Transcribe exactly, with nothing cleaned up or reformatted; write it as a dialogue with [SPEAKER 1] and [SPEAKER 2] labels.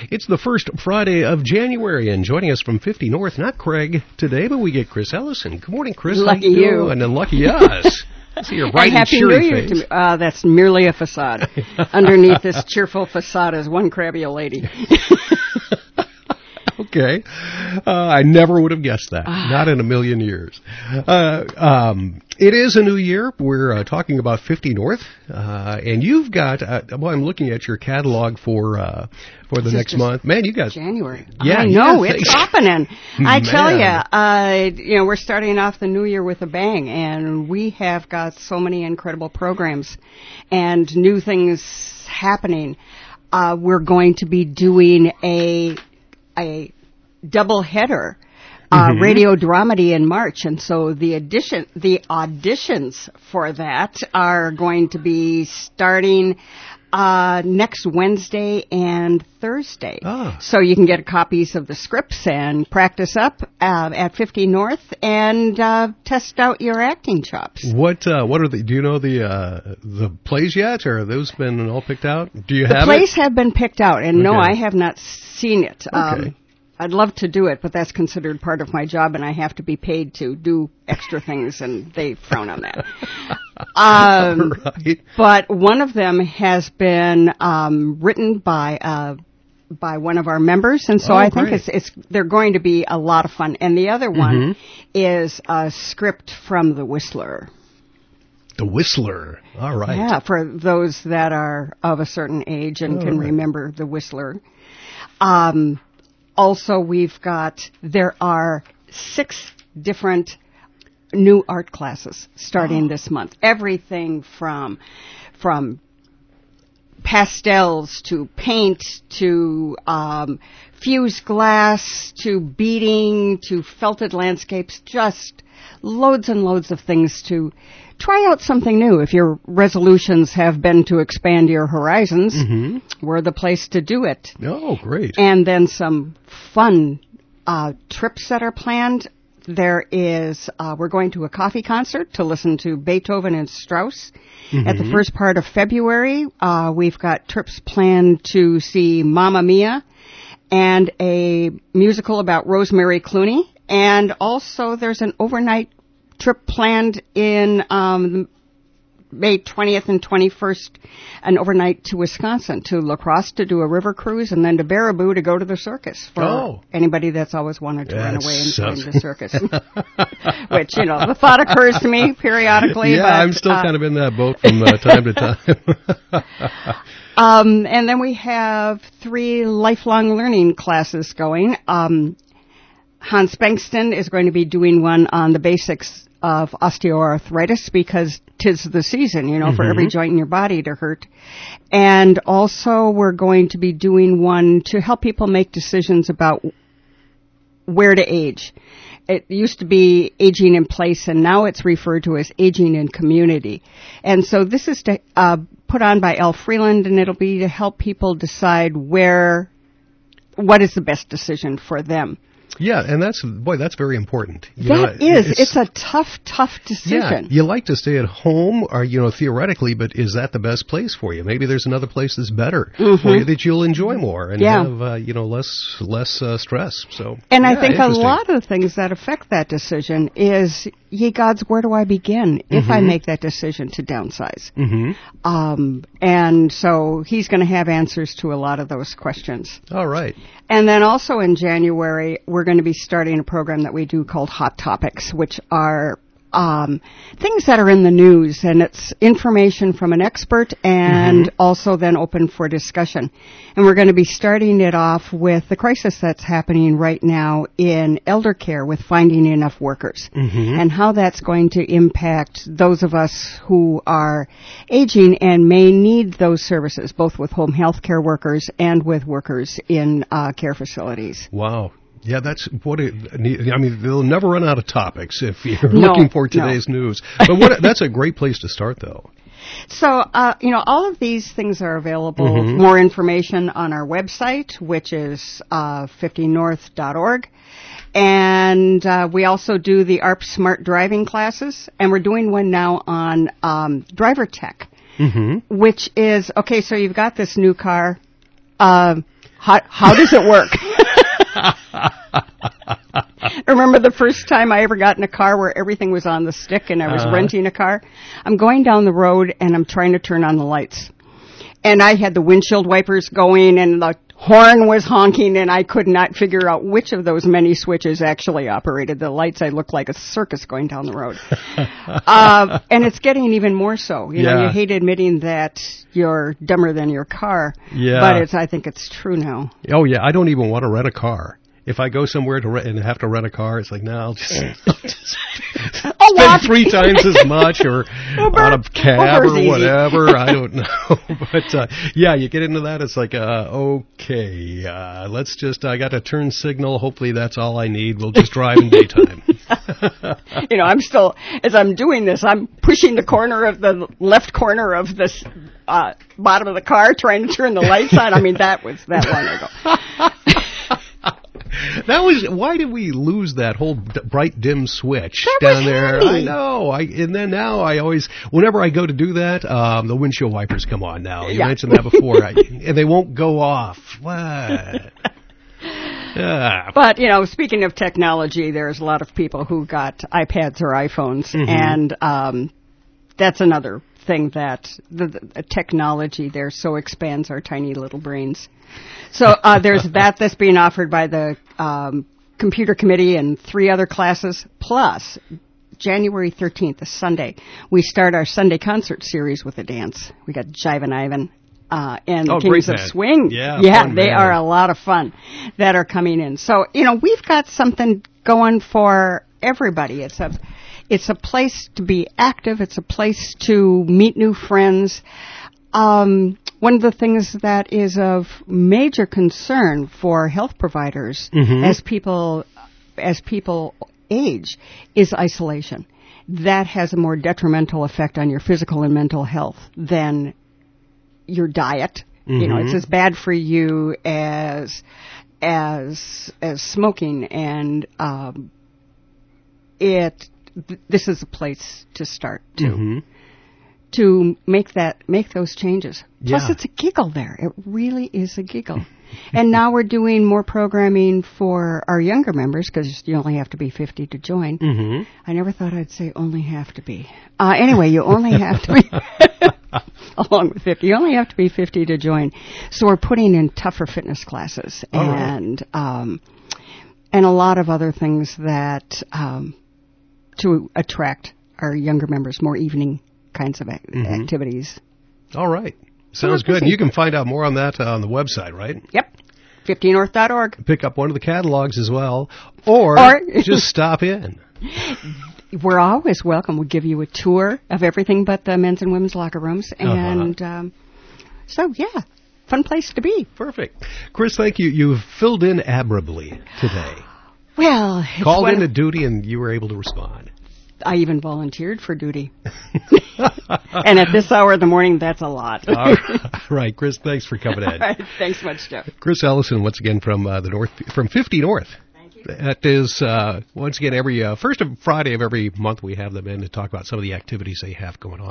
[SPEAKER 1] It's the first Friday of January, and joining us from fifty North, not Craig today, but we get Chris Ellison. Good morning, Chris.
[SPEAKER 2] Lucky you.
[SPEAKER 1] And then lucky us. See your bright and,
[SPEAKER 2] and Happy
[SPEAKER 1] cheery
[SPEAKER 2] New Year
[SPEAKER 1] face.
[SPEAKER 2] to me. Uh, that's merely a facade. Underneath this cheerful facade is one crabby old lady.
[SPEAKER 1] Okay. Uh, I never would have guessed that. Not in a million years. Uh, um, it is a new year. We're uh, talking about fifty North. Uh, and you've got, uh, well, I'm looking at your catalog for uh, for the
[SPEAKER 2] This
[SPEAKER 1] next
[SPEAKER 2] is
[SPEAKER 1] month. Man, you got...
[SPEAKER 2] January.
[SPEAKER 1] Yeah,
[SPEAKER 2] I know,
[SPEAKER 1] yeah,
[SPEAKER 2] it's happening. I tell you,
[SPEAKER 1] Man.
[SPEAKER 2] uh, you know, we're starting off the new year with a bang, and we have got so many incredible programs and new things happening. Uh, we're going to be doing a a double header, uh,
[SPEAKER 1] Mm-hmm.
[SPEAKER 2] radio dramedy in March, and so the addition, the auditions for that are going to be starting uh, next Wednesday and Thursday.
[SPEAKER 1] Ah.
[SPEAKER 2] So you can get copies of the scripts and practice up uh, at fifty North and uh, test out your acting chops.
[SPEAKER 1] What uh, what are the? Do you know the uh, the plays yet, or have those been all picked out? Do you
[SPEAKER 2] The
[SPEAKER 1] have
[SPEAKER 2] plays
[SPEAKER 1] it?
[SPEAKER 2] have been picked out, and no,
[SPEAKER 1] Okay.
[SPEAKER 2] I have not seen it.
[SPEAKER 1] Okay.
[SPEAKER 2] Um, I'd love to do it, but that's considered part of my job, and I have to be paid to do extra things, and they frown on that. Um,
[SPEAKER 1] Right.
[SPEAKER 2] But one of them has been um, written by uh, by one of our members, and so
[SPEAKER 1] Oh,
[SPEAKER 2] I think
[SPEAKER 1] great.
[SPEAKER 2] it's it's they're going to be a lot of fun. And the other one is a script from The Whistler.
[SPEAKER 1] The Whistler. All right.
[SPEAKER 2] Yeah, for those that are of a certain age and
[SPEAKER 1] All
[SPEAKER 2] can
[SPEAKER 1] right.
[SPEAKER 2] remember The Whistler. Um, also, we've got, there are six different new art classes starting
[SPEAKER 1] Oh.
[SPEAKER 2] this month. Everything from, from pastels to paint to um, fused glass to beading to felted landscapes, just loads and loads of things to try out something new. If your resolutions have been to expand your horizons,
[SPEAKER 1] Mm-hmm.
[SPEAKER 2] we're the place to do it.
[SPEAKER 1] Oh, great.
[SPEAKER 2] And then some fun uh, trips that are planned. There is, uh, we're going to a coffee concert to listen to Beethoven and Strauss. At the first part of February, uh, we've got trips planned to see Mamma Mia and a musical about Rosemary Clooney. And also there's an overnight trip planned in um, May twentieth and twenty-first, an overnight to Wisconsin, to La Crosse to do a river cruise, and then to Baraboo to go to the circus for
[SPEAKER 1] Oh.
[SPEAKER 2] anybody that's always wanted to
[SPEAKER 1] That
[SPEAKER 2] run away and
[SPEAKER 1] sounds-
[SPEAKER 2] join the circus. Which, you know, the thought occurs to me periodically.
[SPEAKER 1] Yeah,
[SPEAKER 2] but,
[SPEAKER 1] I'm still
[SPEAKER 2] uh,
[SPEAKER 1] kind of in that boat from uh, time to time.
[SPEAKER 2] Um, and then we have three lifelong learning classes going. Um, Hans Bankston is going to be doing one on the basics of osteoarthritis because 'tis the season, you know, for every joint in your body to hurt. And also we're going to be doing one to help people make decisions about where to age. It used to be aging in place, and now it's referred to as aging in community. And so this is to, uh, put on by Elle Freeland, and it'll be to help people decide where, what is the best decision for them.
[SPEAKER 1] Yeah, and that's, boy, that's very important. You
[SPEAKER 2] That
[SPEAKER 1] know,
[SPEAKER 2] is, it's, a tough, tough
[SPEAKER 1] Yeah,
[SPEAKER 2] decision.
[SPEAKER 1] you like to stay at home, or, you know, theoretically, but is that the best place for you? Maybe there's another place that's better for you that you'll enjoy more and
[SPEAKER 2] Yeah.
[SPEAKER 1] have, uh, you know, less less uh, stress. So,
[SPEAKER 2] And I
[SPEAKER 1] yeah,
[SPEAKER 2] think a
[SPEAKER 1] interesting.
[SPEAKER 2] lot of the things that affect that decision is, ye gods, where do I begin if I make that decision to downsize?
[SPEAKER 1] Mhm.
[SPEAKER 2] Um, and so he's going to have answers to a lot of those questions.
[SPEAKER 1] All right.
[SPEAKER 2] And then also in January, we're going to be starting a program that we do called Hot Topics, which are um, things that are in the news, and it's information from an expert and
[SPEAKER 1] Mm-hmm.
[SPEAKER 2] also then open for discussion. And we're going to be starting it off with the crisis that's happening right now in elder care with finding enough workers
[SPEAKER 1] Mm-hmm.
[SPEAKER 2] and how that's going to impact those of us who are aging and may need those services, both with home health care workers and with workers in uh, care facilities.
[SPEAKER 1] Wow. Yeah, that's what it, I mean, they'll never run out of topics if you're
[SPEAKER 2] No,
[SPEAKER 1] looking for
[SPEAKER 2] no.
[SPEAKER 1] today's news. But what, that's a great place to start, though.
[SPEAKER 2] So, uh, you know, all of these things are available.
[SPEAKER 1] Mhm.
[SPEAKER 2] More information on our website, which is uh, fifty north dot org. And uh, we also do the A R P Smart Driving classes, and we're doing one now on um, driver tech,
[SPEAKER 1] Mm-hmm.
[SPEAKER 2] which is, okay, so you've got this new car. Uh, How, how does it work? Remember the first time I ever got in a car where everything was on the stick and I was uh-huh. renting a car? I'm going down the road and I'm trying to turn on the lights. And I had the windshield wipers going and the horn was honking and I could not figure out which of those many switches actually operated the lights. I looked like a circus going down the road. uh, and it's getting even more so. You yeah. know, you hate admitting that you're dumber than your car.
[SPEAKER 1] Yeah.
[SPEAKER 2] But it's, I think it's true now.
[SPEAKER 1] Oh, yeah. I don't even want to rent a car. If I go somewhere to rent and have to rent a car, it's like, no, I'll just, I'll just spend three times as much or Uber, on a cab Uber's or whatever. I don't know. But, uh, yeah, you get into that. It's like, uh, okay, uh, let's just, I got a turn signal. Hopefully that's all I need. We'll just drive in daytime.
[SPEAKER 2] You know, I'm still, as I'm doing this, I'm pushing the corner of the left corner of this, uh, bottom of the car trying to turn the lights on. I mean, that was that long ago.
[SPEAKER 1] That was, why did we lose that whole d- bright dim switch
[SPEAKER 2] that
[SPEAKER 1] down
[SPEAKER 2] was
[SPEAKER 1] there?
[SPEAKER 2] handy.
[SPEAKER 1] I know. I and then now I always, whenever I go to do that, um, the windshield wipers come on now. You yeah. mentioned that before, I, and they won't go off. What? Yeah.
[SPEAKER 2] But, you know, speaking of technology, there's a lot of people who got iPads or iPhones, mm-hmm. and um, that's another thing that the, the technology there so expands our tiny little brains. So uh, there's that that's being offered by the um, computer committee and three other classes. Plus, January thirteenth, a Sunday, we start our Sunday concert series with a dance. We got Jivin' Ivan uh, and
[SPEAKER 1] oh,
[SPEAKER 2] the Kings of Swing.
[SPEAKER 1] Yeah,
[SPEAKER 2] yeah
[SPEAKER 1] fun,
[SPEAKER 2] they
[SPEAKER 1] man.
[SPEAKER 2] are a lot of fun that are coming in. So, you know, we've got something going for everybody. It's a, it's a place to be active. It's a place to meet new friends. Um, one of the things that is of major concern for health providers mm-hmm. as people as people age is isolation. That has a more detrimental effect on your physical and mental health than your diet. Mm-hmm. You know, it's as bad for you as as as smoking, and um, it. Th- this is a place to start too. Mm-hmm. To make that, make those changes. Plus, yeah. it's a giggle there. It really is a giggle. And now we're doing more programming for our younger members because you only have to be fifty to join. Mm-hmm. I never thought I'd say only have to be. Uh, anyway, you only have to be, along with fifty, you only have to be fifty to join. So we're putting in tougher fitness classes oh, and right. um, and a lot of other things that um, to attract our younger members, more evening kinds of ac- mm-hmm. activities.
[SPEAKER 1] All right. Sounds good. And you can find out more on that uh, on the website, right?
[SPEAKER 2] Yep. fifty north dot org.
[SPEAKER 1] Pick up one of the catalogs as well, or, or just stop in.
[SPEAKER 2] We're always welcome. We'll give you a tour of everything but the men's and women's locker rooms. And uh-huh. um, so, yeah, fun place to be.
[SPEAKER 1] Perfect. Chris, thank you. You've filled in admirably today.
[SPEAKER 2] Well,
[SPEAKER 1] called into duty and you were able to respond.
[SPEAKER 2] I even volunteered for duty. And at this hour of the morning, that's a lot.
[SPEAKER 1] All right, Chris, thanks for coming in.
[SPEAKER 2] All right, thanks much, Jeff.
[SPEAKER 1] Chris Ellison, once again, from uh, the North, from fifty North.
[SPEAKER 2] Thank you.
[SPEAKER 1] That is, uh, once again, every uh, first Friday of every month we have them in to talk about some of the activities they have going on.